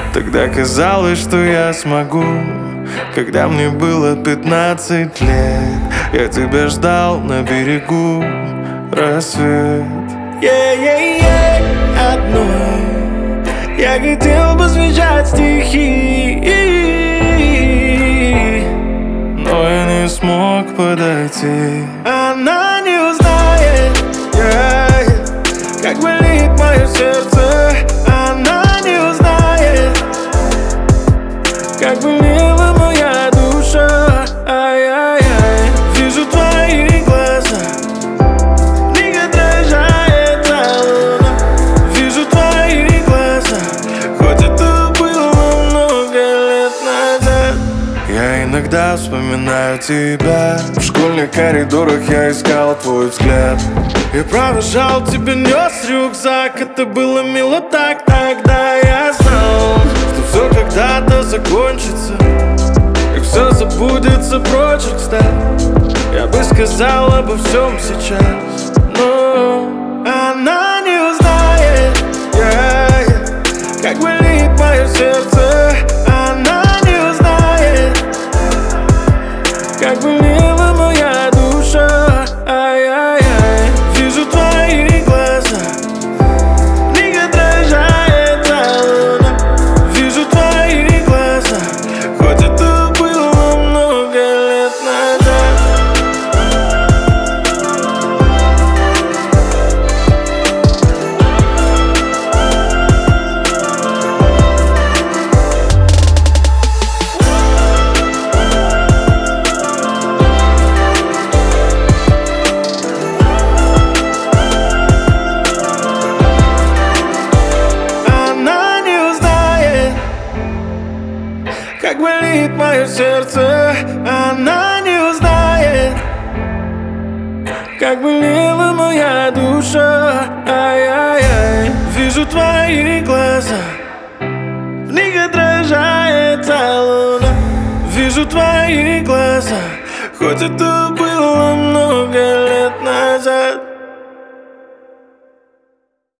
Тогда казалось, что я смогу. Когда мне было 15 лет, я тебя ждал на берегу рассвет. Одной я хотел посвящать стихи, но я не смог подойти. Она не узнает, как болит мое сердце. Она не узнает, как болела моя душа. Ай-яй-яй. Вижу твои глаза, в них отражается луна. Вижу твои глаза, хоть это было много лет назад. Я иногда вспоминаю тебя. В школьных коридорах я искал твой взгляд. Я провожал тебя, нес рюкзак. Это было мило так, тогда я знал, что все когда-то закончится, и все забудется прочь, кстати. Я бы сказал обо всем сейчас, но она не узнает, как болит мое сердце. Она не узнает, как болела моя душа. Ай-яй-яй. Вижу твои глаза, в них отражается луна. Вижу твои глаза, хоть это было много лет назад. Как болит мое сердце. Она не узнает, как болела моя душа. Ай-яй-яй. Вижу твои глаза, в них отражается луна. Вижу твои глаза, хоть это было много лет назад.